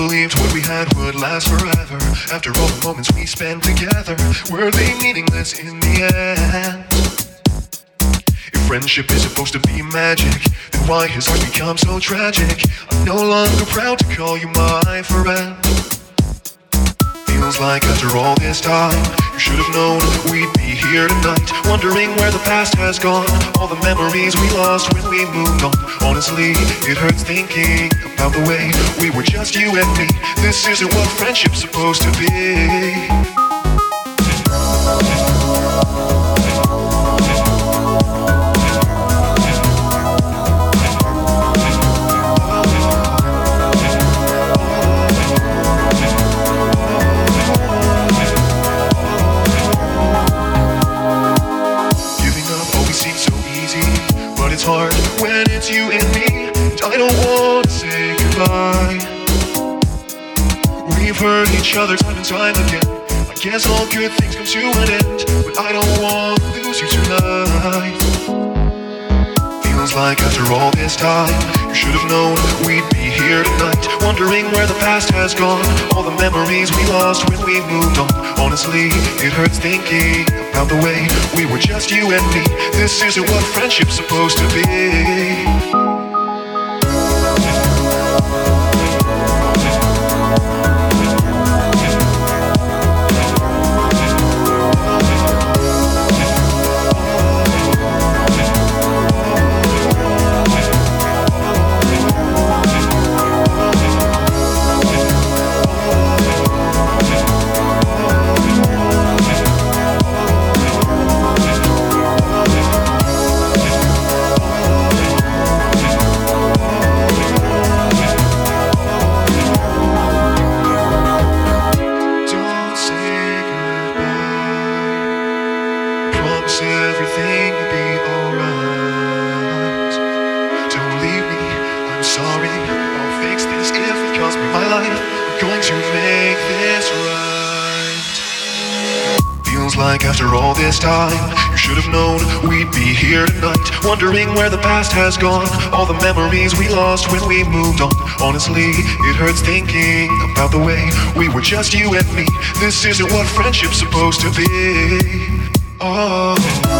believed what we had would last forever. After all the moments we spent together, were they meaningless in the end? If friendship is supposed to be magic, then why has ours become so tragic? I'm no longer proud to call you my friend. Feels like after all this time, you should have known we'd be here tonight, wondering where the past has gone, all the memories we lost when we moved on. Honestly, it hurts thinking about the way we were just you and me. This isn't what friendship's supposed to be. It's hard when it's you and me, and I don't want to say goodbye. We've hurt each other time and time again. I guess all good things come to an end, but I don't want to lose you tonight. Feels like after all this time, you should have known we'd be here tonight, wondering where the past has gone, all the memories we lost when we moved on. Honestly, it hurts thinking about the way we were just you and me. This isn't what friendship's supposed to be. Everything will be alright. Don't leave me, I'm sorry. I'll fix this if it costs me my life. I'm going to make this right. Feels like after all this time, you should have known we'd be here tonight, wondering where the past has gone, all the memories we lost when we moved on. Honestly, it hurts thinking about the way we were just you and me. This isn't what friendship's supposed to be. Oh.